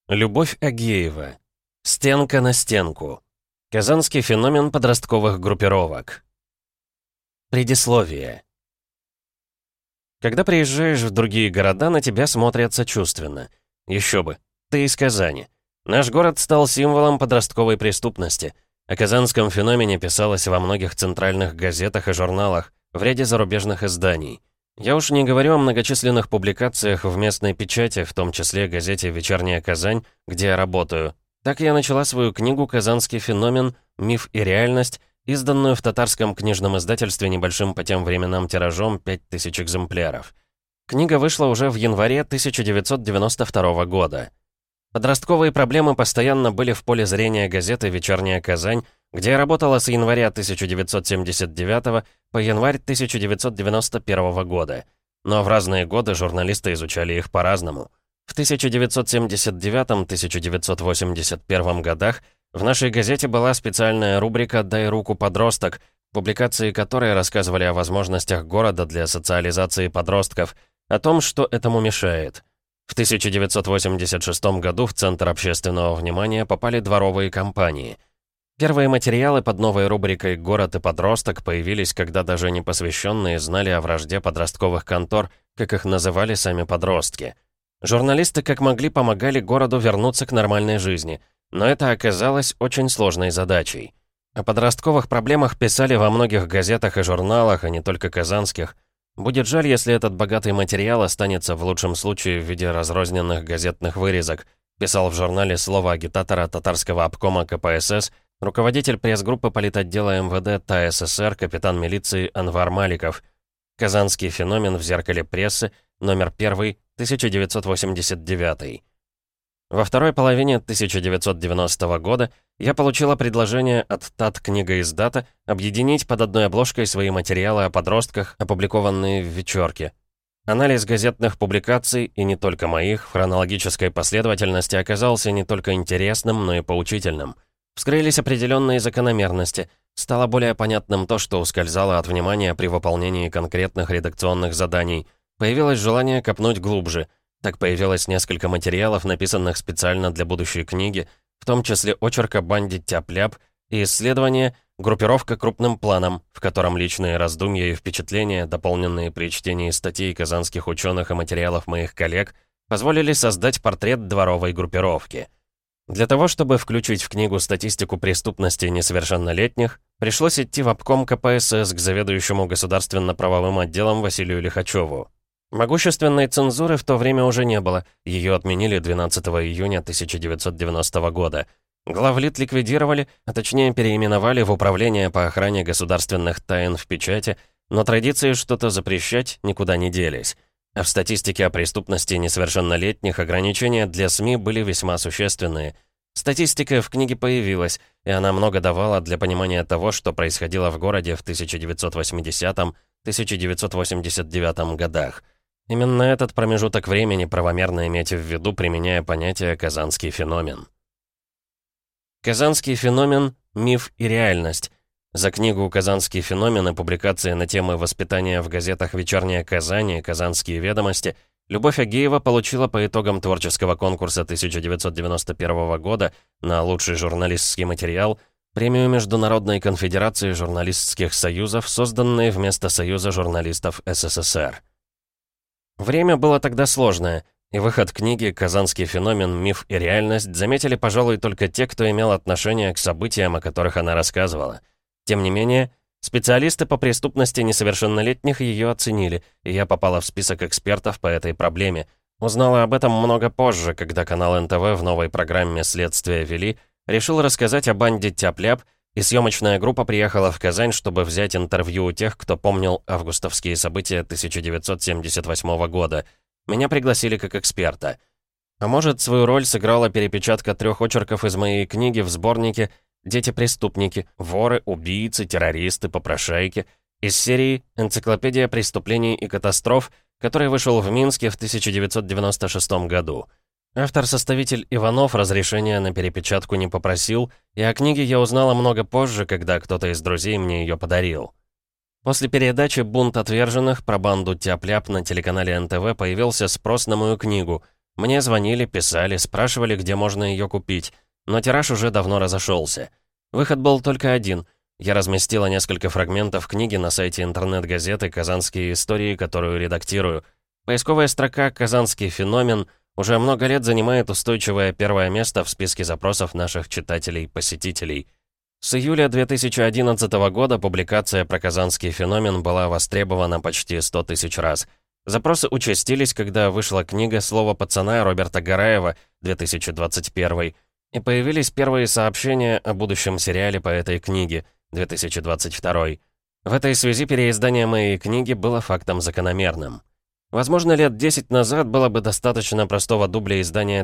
Любовь Агеева. Стенка на стенку. Казанский феномен подростковых группировок. Предисловие. Когда приезжаешь в другие города, на тебя смотрят сочувственно. Еще бы, ты из Казани. Наш город стал символом подростковой преступности. О казанском феномене писалось во многих центральных газетах и журналах, в ряде зарубежных изданий. Я уж не говорю о многочисленных публикациях в местной печати, в том числе газете «Вечерняя Казань», где я работаю. Так я начала свою книгу «Казанский феномен. Миф и реальность», изданную в татарском книжном издательстве небольшим по тем временам тиражом 5000 экземпляров. Книга вышла уже в январе 1992 года. Подростковые проблемы постоянно были в поле зрения газеты «Вечерняя Казань», где я работала с января 1979 по январь 1991 года. Но в разные годы журналисты изучали их по-разному. В 1979-1981 годах в нашей газете была специальная рубрика «Дай руку, подросток», публикации которой рассказывали о возможностях города для социализации подростков, о том, что этому мешает. В 1986 году в центр общественного внимания попали дворовые компании. Первые материалы под новой рубрикой «Город и подросток» появились, когда даже непосвященные знали о вражде подростковых контор, как их называли сами подростки. Журналисты как могли помогали городу вернуться к нормальной жизни, но это оказалось очень сложной задачей. О подростковых проблемах писали во многих газетах и журналах, а не только казанских. Будет жаль, если этот богатый материал останется в лучшем случае в виде разрозненных газетных вырезок, писал в журнале «Слово агитатора татарского обкома КПСС» руководитель пресс-группы политотдела МВД ТАССР капитан милиции Анвар Маликов. «Казанский феномен» в «Зеркале прессы», номер 1, 1989. Во второй половине 1990 года я получила предложение от ТАТ-книгоиздата объединить под одной обложкой свои материалы о подростках, опубликованные в «Вечерке». Анализ газетных публикаций, и не только моих, в хронологической последовательности оказался не только интересным, но и поучительным. Вскрылись определенные закономерности, стало более понятным то, что ускользало от внимания при выполнении конкретных редакционных заданий. Появилось желание копнуть глубже. Так появилось несколько материалов, написанных специально для будущей книги, в том числе очерк о банде Тяп-Ляп и исследование «Группировка крупным планом», в котором личные раздумья и впечатления, дополненные при чтении статей казанских ученых и материалов моих коллег, позволили создать портрет дворовой группировки. Для того, чтобы включить в книгу статистику преступности несовершеннолетних, пришлось идти в обком КПСС к заведующему государственно-правовым отделом Василию Лихачеву. Могущественной цензуры в то время уже не было, ее отменили 12 июня 1990 года. Главлит ликвидировали, а точнее переименовали в Управление по охране государственных тайн в печати, но традиции что-то запрещать никуда не делись. А в статистике о преступности несовершеннолетних ограничения для СМИ были весьма существенные. Статистика в книге появилась, и она много давала для понимания того, что происходило в городе в 1980-1989 годах. Именно этот промежуток времени правомерно иметь в виду, применяя понятие «казанский феномен». Казанский феномен. Миф и реальность. За книгу «Казанский феномен» и публикации на темы воспитания в газетах «Вечерняя Казань» и «Казанские ведомости» Любовь Агеева получила по итогам творческого конкурса 1991 года на лучший журналистский материал премию Международной конфедерации журналистских союзов, созданной вместо Союза журналистов СССР. Время было тогда сложное, и выход книги «Казанский феномен. Миф и реальность» заметили, пожалуй, только те, кто имел отношение к событиям, о которых она рассказывала. Тем не менее, специалисты по преступности несовершеннолетних ее оценили, и я попала в список экспертов по этой проблеме. Узнала об этом много позже, когда канал НТВ в новой программе «Следствие вели» решил рассказать о банде Тяп-Ляп, и съемочная группа приехала в Казань, чтобы взять интервью у тех, кто помнил августовские события 1978 года. Меня пригласили как эксперта. А может, свою роль сыграла перепечатка 3 очерков из моей книги в сборнике «Дети-преступники. Воры, убийцы, террористы, попрошайки» из серии «Энциклопедия преступлений и катастроф», который вышел в Минске в 1996 году. Автор-составитель Иванов разрешения на перепечатку не попросил, и о книге я узнала много позже, когда кто-то из друзей мне ее подарил. После передачи «Бунт отверженных» про банду Тяп-Ляп на телеканале НТВ появился спрос на мою книгу. Мне звонили, писали, спрашивали, где можно ее купить, но тираж уже давно разошелся. Выход был только один. Я разместила несколько фрагментов книги на сайте интернет-газеты «Казанские истории», которую редактирую. Поисковая строка «Казанский феномен» уже много лет занимает устойчивое первое место в списке запросов наших читателей-посетителей. С июля 2011 года публикация про казанский феномен была востребована почти 100 тысяч раз. Запросы участились, когда вышла книга «Слово пацана» Роберта Гараева, 2021, и появились первые сообщения о будущем сериале по этой книге, 2022. В этой связи переиздание моей книги было фактом закономерным. Возможно, лет 10 назад было бы достаточно простого дубля издания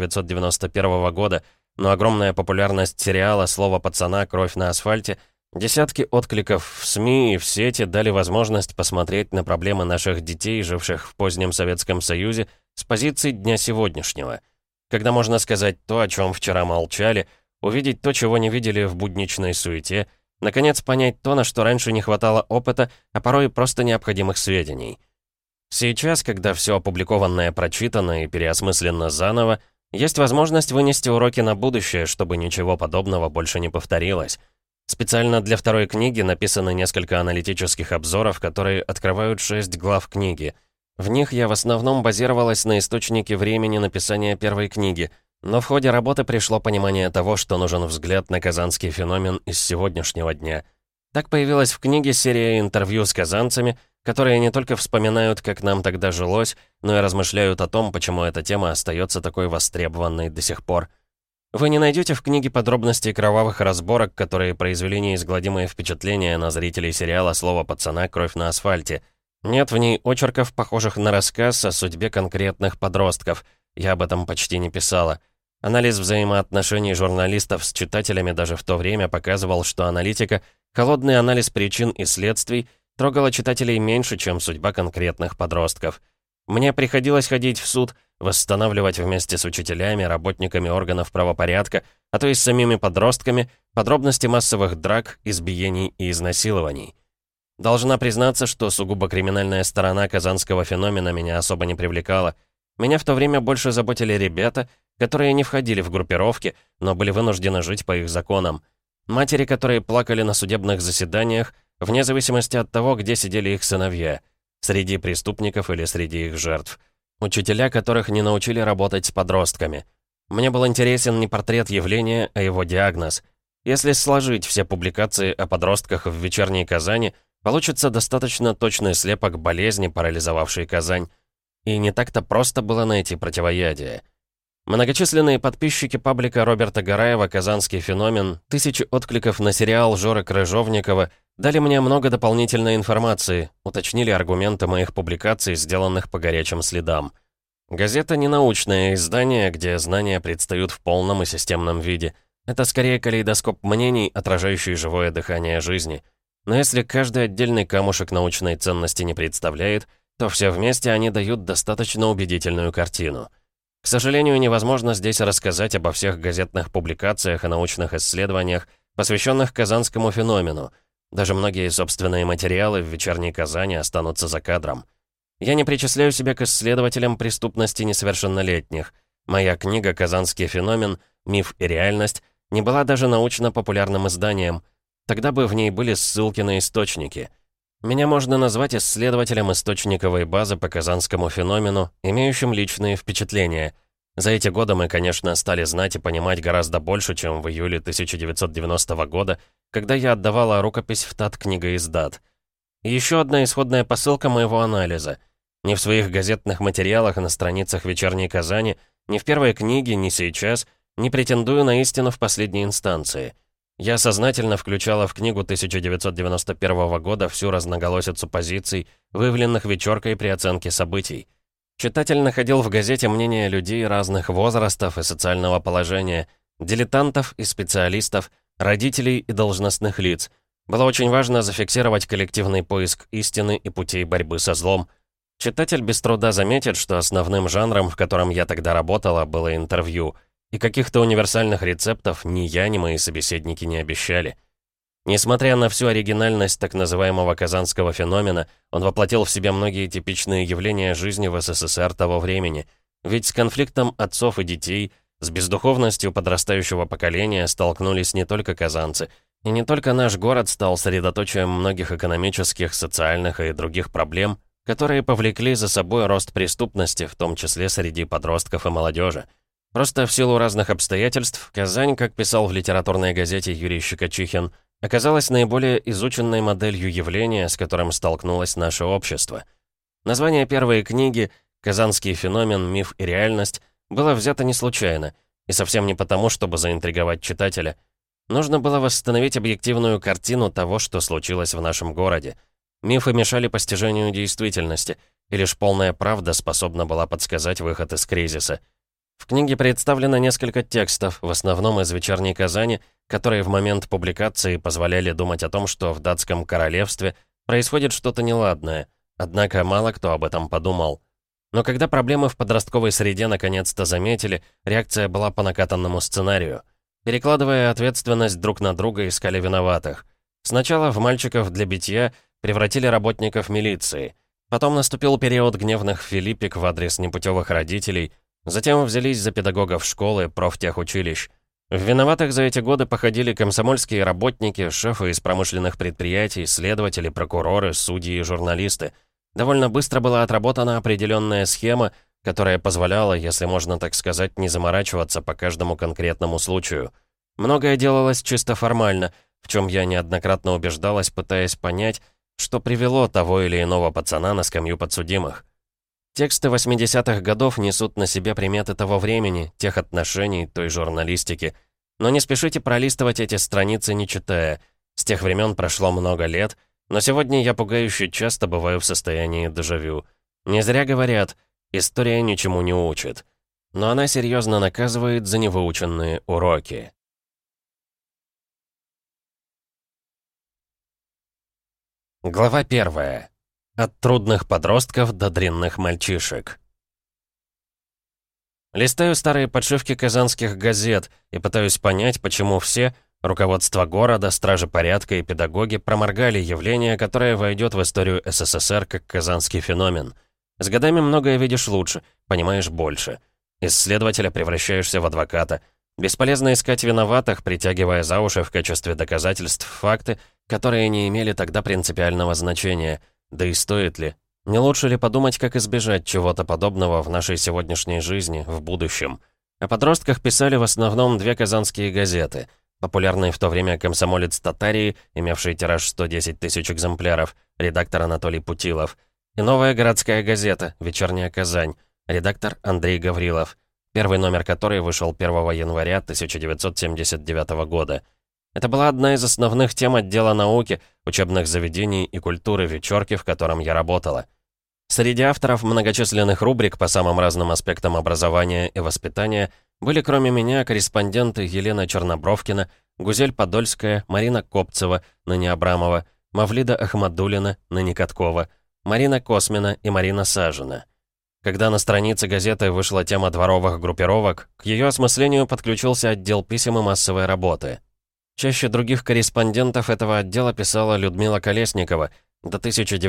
1991 года, но огромная популярность сериала «Слово пацана. Кровь на асфальте», десятки откликов в СМИ и в сети дали возможность посмотреть на проблемы наших детей, живших в позднем Советском Союзе, с позиции дня сегодняшнего. Когда можно сказать то, о чем вчера молчали, увидеть то, чего не видели в будничной суете, наконец понять то, на что раньше не хватало опыта, а порой и просто необходимых сведений. Сейчас, когда все опубликованное прочитано и переосмысленно заново, есть возможность вынести уроки на будущее, чтобы ничего подобного больше не повторилось. Специально для второй книги написаны несколько аналитических обзоров, которые открывают 6 глав книги. В них я в основном базировалась на источнике времени написания первой книги, но в ходе работы пришло понимание того, что нужен взгляд на казанский феномен из сегодняшнего дня. Так появилась в книге серия интервью с казанцами, которые не только вспоминают, как нам тогда жилось, но и размышляют о том, почему эта тема остается такой востребованной до сих пор. Вы не найдете в книге подробностей кровавых разборок, которые произвели неизгладимое впечатление на зрителей сериала «Слово пацана. Кровь на асфальте». Нет в ней очерков, похожих на рассказ о судьбе конкретных подростков. Я об этом почти не писала. Анализ взаимоотношений журналистов с читателями даже в то время показывал, что аналитика, холодный анализ причин и следствий, трогала читателей меньше, чем судьба конкретных подростков. Мне приходилось ходить в суд, восстанавливать вместе с учителями, работниками органов правопорядка, а то и с самими подростками, подробности массовых драк, избиений и изнасилований. Должна признаться, что сугубо криминальная сторона казанского феномена меня особо не привлекала. Меня в то время больше заботили ребята, которые не входили в группировки, но были вынуждены жить по их законам. Матери, которые плакали на судебных заседаниях, вне зависимости от того, где сидели их сыновья, среди преступников или среди их жертв. Учителя, которых не научили работать с подростками. Мне был интересен не портрет явления, а его диагноз. Если сложить все публикации о подростках в «Вечерней Казани», получится достаточно точный слепок болезни, парализовавшей Казань. И не так-то просто было найти противоядие. Многочисленные подписчики паблика Роберта Гараева «Казанский феномен», тысячи откликов на сериал Жоры Крыжовникова дали мне много дополнительной информации, уточнили аргументы моих публикаций, сделанных по горячим следам. Газета — не научное издание, где знания предстают в полном и системном виде. Это скорее калейдоскоп мнений, отражающий живое дыхание жизни. Но если каждый отдельный камушек научной ценности не представляет, то все вместе они дают достаточно убедительную картину. К сожалению, невозможно здесь рассказать обо всех газетных публикациях и научных исследованиях, посвященных казанскому феномену. Даже многие собственные материалы в «Вечерней Казани» останутся за кадром. Я не причисляю себя к исследователям преступности несовершеннолетних. Моя книга «Казанский феномен. Миф и реальность» не была даже научно-популярным изданием. Тогда бы в ней были ссылки на источники. Меня можно назвать исследователем источниковой базы по казанскому феномену, имеющим личные впечатления. За эти годы мы, конечно, стали знать и понимать гораздо больше, чем в июле 1990 года, когда я отдавала рукопись в Тат-книгоиздат. И еще одна исходная посылка моего анализа. Ни в своих газетных материалах на страницах «Вечерней Казани», ни в первой книге, ни сейчас не претендую на истину в последней инстанции. Я сознательно включала в книгу 1991 года всю разноголосицу позиций, выявленных вечеркой при оценке событий. Читатель находил в газете мнения людей разных возрастов и социального положения, дилетантов и специалистов, родителей и должностных лиц. Было очень важно зафиксировать коллективный поиск истины и путей борьбы со злом. Читатель без труда заметит, что основным жанром, в котором я тогда работала, было интервью, и каких-то универсальных рецептов ни я, ни мои собеседники не обещали. Несмотря на всю оригинальность так называемого казанского феномена, он воплотил в себе многие типичные явления жизни в СССР того времени. Ведь с конфликтом отцов и детей, с бездуховностью подрастающего поколения столкнулись не только казанцы, и не только наш город стал средоточием многих экономических, социальных и других проблем, которые повлекли за собой рост преступности, в том числе среди подростков и молодежи. Просто в силу разных обстоятельств Казань, как писал в литературной газете Юрий Щекочихин, оказалась наиболее изученной моделью явления, с которым столкнулось наше общество. Название первой книги «Казанский феномен. Миф и реальность» было взято не случайно, и совсем не потому, чтобы заинтриговать читателя. Нужно было восстановить объективную картину того, что случилось в нашем городе. Мифы мешали постижению действительности, и лишь полная правда способна была подсказать выход из кризиса. В книге представлено несколько текстов, в основном из «Вечерней Казани», которые в момент публикации позволяли думать о том, что в датском королевстве происходит что-то неладное, однако мало кто об этом подумал. Но когда проблемы в подростковой среде наконец-то заметили, реакция была по накатанному сценарию. Перекладывая ответственность друг на друга, искали виноватых. Сначала в мальчиков для битья превратили работников милиции. Потом наступил период гневных филиппик в адрес непутевых родителей. Затем взялись за педагогов школы, профтехучилищ. В виноватых за эти годы походили комсомольские работники, шефы из промышленных предприятий, следователи, прокуроры, судьи и журналисты. Довольно быстро была отработана определенная схема, которая позволяла, если можно так сказать, не заморачиваться по каждому конкретному случаю. Многое делалось чисто формально, в чем я неоднократно убеждалась, пытаясь понять, что привело того или иного пацана на скамью подсудимых. Тексты 80-х годов несут на себе приметы того времени, тех отношений, той журналистики. Но не спешите пролистывать эти страницы, не читая. С тех времен прошло много лет, но сегодня я пугающе часто бываю в состоянии дежавю. Не зря говорят, история ничему не учит. Но она серьезно наказывает за невыученные уроки. Глава 1. От трудных подростков до дрянных мальчишек. Листаю старые подшивки казанских газет и пытаюсь понять, почему все, руководство города, стражи порядка и педагоги, проморгали явление, которое войдет в историю СССР как казанский феномен. С годами многое видишь лучше, понимаешь больше. Из следователя превращаешься в адвоката. Бесполезно искать виноватых, притягивая за уши в качестве доказательств факты, которые не имели тогда принципиального значения. Да и стоит ли? Не лучше ли подумать, как избежать чего-то подобного в нашей сегодняшней жизни, в будущем? О подростках писали в основном две казанские газеты. Популярный в то время «Комсомолец Татарии», имевший тираж 110 тысяч экземпляров, редактор Анатолий Путилов. И «Новая городская газета», «Вечерняя Казань», редактор Андрей Гаврилов, первый номер которой вышел 1 января 1979 года. Это была одна из основных тем отдела науки, учебных заведений и культуры «Вечерки», в котором я работала. Среди авторов многочисленных рубрик по самым разным аспектам образования и воспитания были, кроме меня, корреспонденты Елена Чернобровкина, Гузель Подольская, Марина Копцева, ныне Абрамова, Мавлида Ахмадулина, ныне Каткова, Марина Космина и Марина Сажина. Когда на странице газеты вышла тема дворовых группировок, к ее осмыслению подключился отдел писем и массовой работы. Чаще других корреспондентов этого отдела писала Людмила Колесникова, до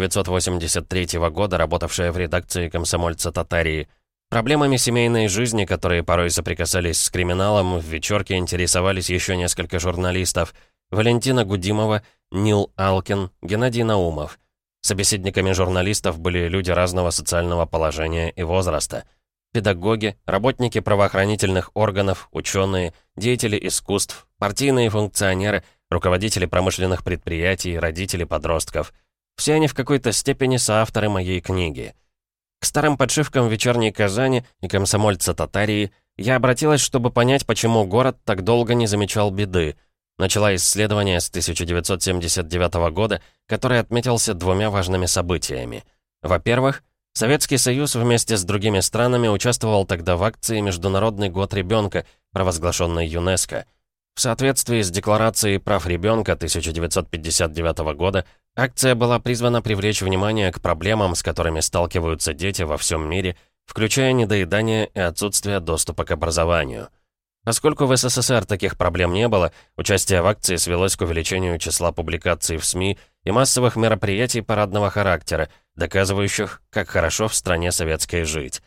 1983 года работавшая в редакции «Комсомольца Татарии». Проблемами семейной жизни, которые порой соприкасались с криминалом, в «Вечерке» интересовались еще несколько журналистов: Валентина Гудимова, Нил Алкин, Геннадий Наумов. Собеседниками журналистов были люди разного социального положения и возраста. Педагоги, работники правоохранительных органов, ученые, деятели искусств, партийные функционеры, руководители промышленных предприятий, родители подростков. Все они в какой-то степени соавторы моей книги. К старым подшивкам «Вечерней Казани» и «Комсомольца Татарии» я обратилась, чтобы понять, почему город так долго не замечал беды. Начала исследование с 1979 года, который отметился двумя важными событиями. Во-первых, Советский Союз вместе с другими странами участвовал тогда в акции «Международный год ребенка», провозглашенной ЮНЕСКО. В соответствии с Декларацией прав ребенка 1959 года, акция была призвана привлечь внимание к проблемам, с которыми сталкиваются дети во всем мире, включая недоедание и отсутствие доступа к образованию. Поскольку в СССР таких проблем не было, участие в акции свелось к увеличению числа публикаций в СМИ и массовых мероприятий парадного характера, доказывающих, как хорошо в стране советской жить.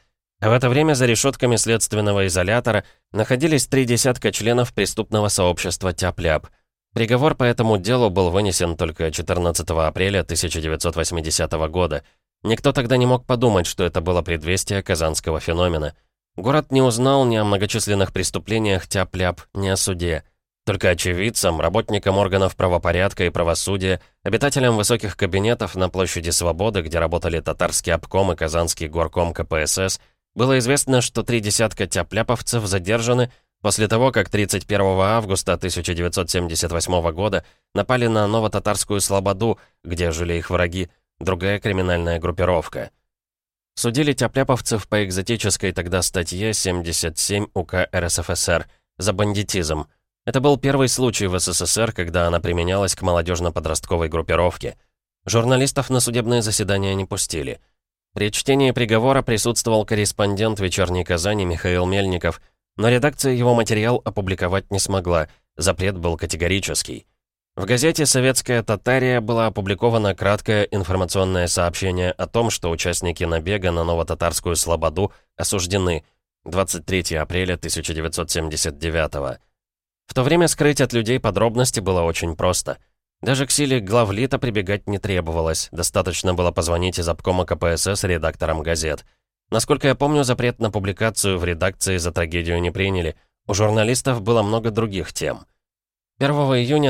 А в это время за решетками следственного изолятора находились 3 десятка членов преступного сообщества «Тяп-ляп». Приговор по этому делу был вынесен только 14 апреля 1980 года. Никто тогда не мог подумать, что это было предвестие казанского феномена. Город не узнал ни о многочисленных преступлениях Тяп-ляп, ни о суде. Только очевидцам, работникам органов правопорядка и правосудия, обитателям высоких кабинетов на площади Свободы, где работали татарский обком и казанский горком КПСС, было известно, что 3 десятка тяп-ляповцев задержаны после того, как 31 августа 1978 года напали на Ново-Татарскую Слободу, где жили их враги, другая криминальная группировка. Судили тяп-ляповцев по экзотической тогда статье 77 УК РСФСР за бандитизм. Это был первый случай в СССР, когда она применялась к молодежно-подростковой группировке. Журналистов на судебные заседания не пустили. При чтении приговора присутствовал корреспондент «Вечерней Казани» Михаил Мельников, но редакция его материал опубликовать не смогла, запрет был категорический. В газете «Советская Татария» было опубликовано краткое информационное сообщение о том, что участники набега на Ново-Татарскую Слободу осуждены. 23 апреля 1979 года. В то время скрыть от людей подробности было очень просто. Даже к силе главлита прибегать не требовалось, достаточно было позвонить из обкома КПСС редакторам газет. Насколько я помню, запрет на публикацию в редакции за трагедию не приняли. У журналистов было много других тем. 1 июня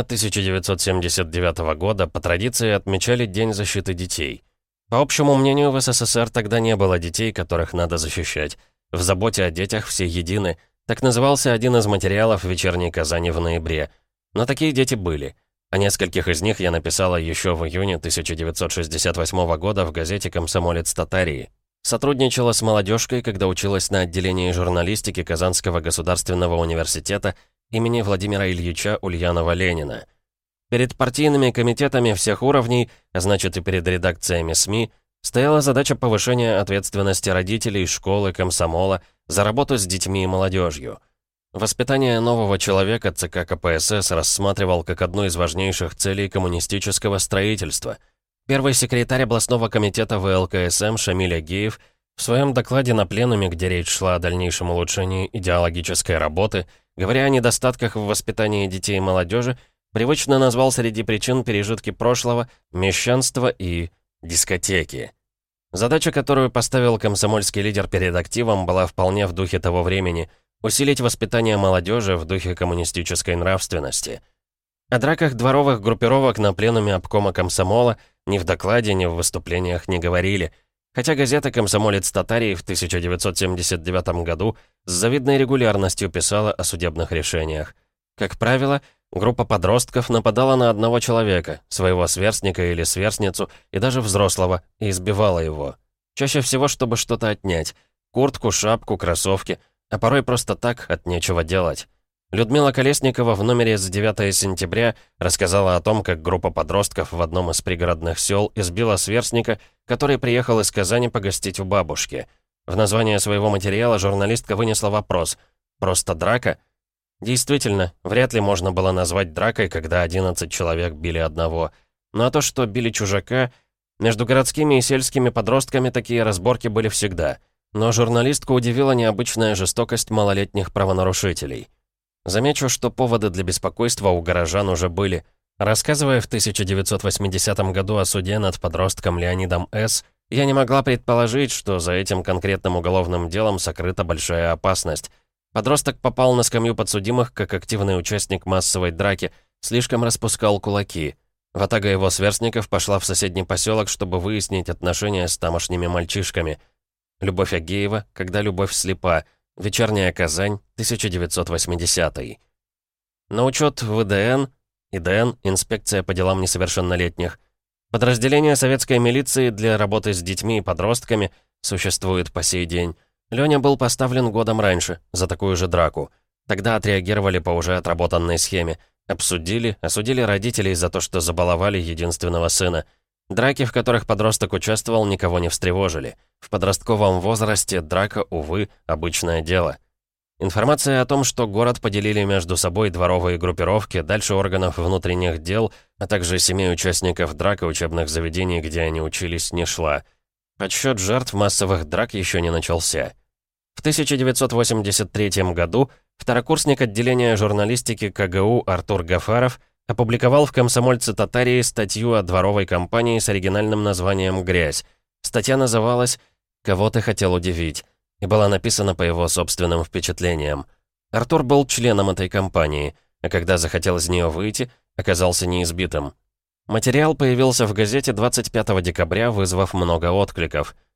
1979 года по традиции отмечали День защиты детей. По общему мнению, в СССР тогда не было детей, которых надо защищать. В заботе о детях все едины. Так назывался один из материалов «Вечерней Казани» в ноябре. Но такие дети были. О нескольких из них я написала еще в июне 1968 года в газете «Комсомолец Татарии». Сотрудничала с молодежкой, когда училась на отделении журналистики Казанского государственного университета имени Владимира Ильича Ульянова-Ленина. Перед партийными комитетами всех уровней, а значит и перед редакциями СМИ, стояла задача повышения ответственности родителей, школы, комсомола за работу с детьми и молодежью. Воспитание нового человека ЦК КПСС рассматривал как одну из важнейших целей коммунистического строительства. Первый секретарь областного комитета ВЛКСМ Шамиль Агеев в своем докладе на пленуме, где речь шла о дальнейшем улучшении идеологической работы, говоря о недостатках в воспитании детей и молодежи, привычно назвал среди причин пережитки прошлого, мещанство и дискотеки. Задача, которую поставил комсомольский лидер перед активом, была вполне в духе того времени — усилить воспитание молодежи в духе коммунистической нравственности. О драках дворовых группировок на пленуме обкома комсомола ни в докладе, ни в выступлениях не говорили, хотя газета «Комсомолец Татарии» в 1979 году с завидной регулярностью писала о судебных решениях. Как правило, группа подростков нападала на одного человека, своего сверстника или сверстницу, и даже взрослого, и избивала его. Чаще всего, чтобы что-то отнять — куртку, шапку, кроссовки, а порой просто так, от нечего делать. Людмила Колесникова в номере за 9 сентября рассказала о том, как группа подростков в одном из пригородных сел избила сверстника, который приехал из Казани погостить у бабушки. В название своего материала журналистка вынесла вопрос: «Просто драка?» Действительно, вряд ли можно было назвать дракой, когда 11 человек били одного. Ну а то, что били чужака, между городскими и сельскими подростками такие разборки были всегда. Но журналистку удивила необычная жестокость малолетних правонарушителей. Замечу, что поводы для беспокойства у горожан уже были. Рассказывая в 1980 году о суде над подростком Леонидом С., я не могла предположить, что за этим конкретным уголовным делом сокрыта большая опасность. Подросток попал на скамью подсудимых как активный участник массовой драки, слишком распускал кулаки. Ватага его сверстников пошла в соседний поселок, чтобы выяснить отношения с тамошними мальчишками. Любовь Агеева, когда любовь слепа. Вечерняя Казань, 1980. На учет ВДН, ИДН, инспекция по делам несовершеннолетних. Подразделение советской милиции для работы с детьми и подростками существует по сей день. Леня был поставлен годом раньше, за такую же драку. Тогда отреагировали по уже отработанной схеме. Осудили родителей за то, что забаловали единственного сына. Драки, в которых подросток участвовал, никого не встревожили. В подростковом возрасте драка, увы, обычное дело. Информация о том, что город поделили между собой дворовые группировки, дальше органов внутренних дел, а также семей участников драк и учебных заведений, где они учились, не шла. Подсчет жертв массовых драк еще не начался. В 1983 году второкурсник отделения журналистики КГУ Артур Гафаров опубликовал в «Комсомольце Татарии» статью о дворовой компании с оригинальным названием «Грязь». Статья называлась «Кого ты хотел удивить?» и была написана по его собственным впечатлениям. Артур был членом этой компании, а когда захотел из нее выйти, оказался неизбитым. Материал появился в газете 25 декабря, вызвав много откликов.